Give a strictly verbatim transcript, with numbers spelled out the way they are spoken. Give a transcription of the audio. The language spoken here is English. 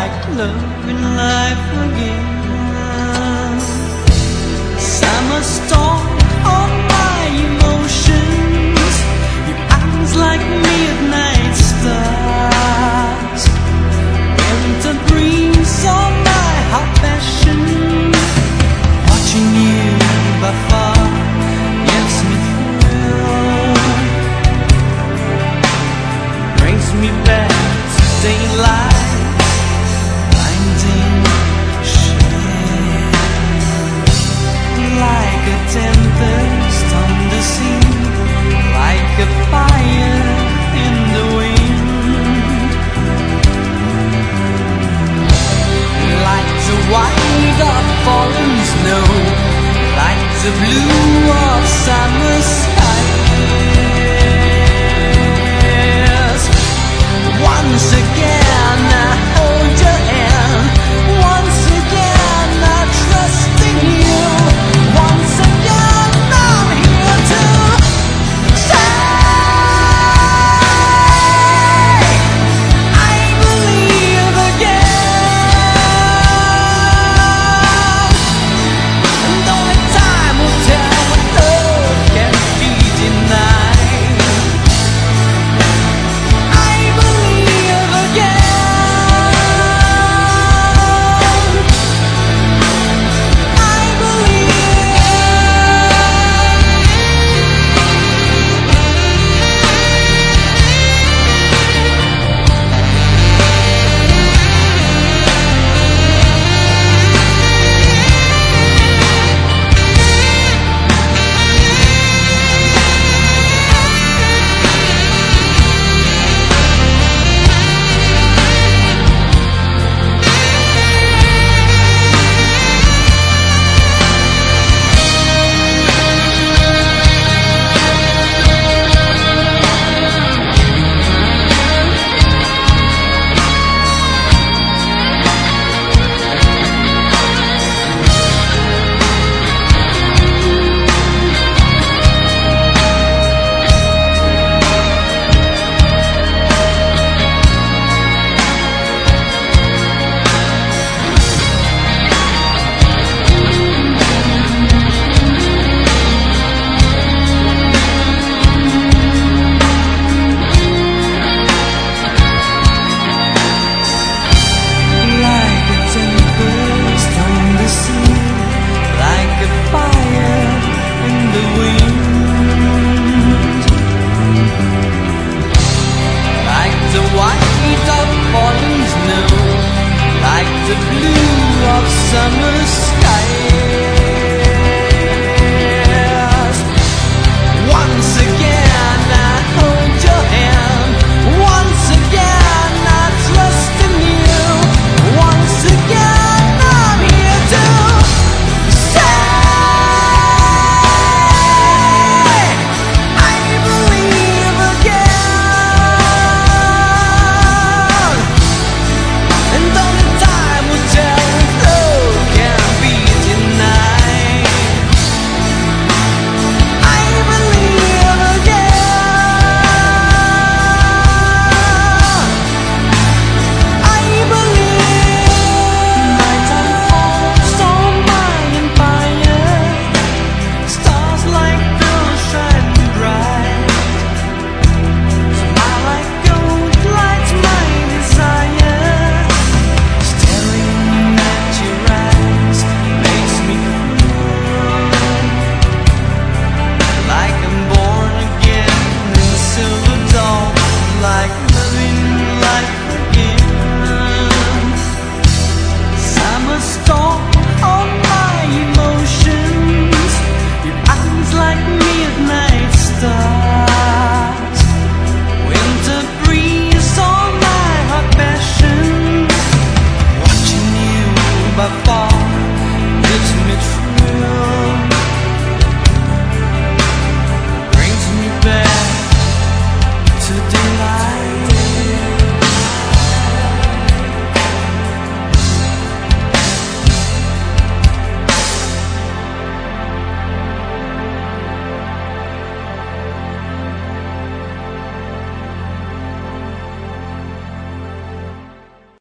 like love in life again. Summer storm on my emotions, your eyes like midnight stars. Winter breeze on my hot passion, watching you by far gives me thrill, brings me back to daylight, blinding shade, like a tempest on the sea, like a fire in the wind, like the white of fallen snow, like the blue of summer skies. Once again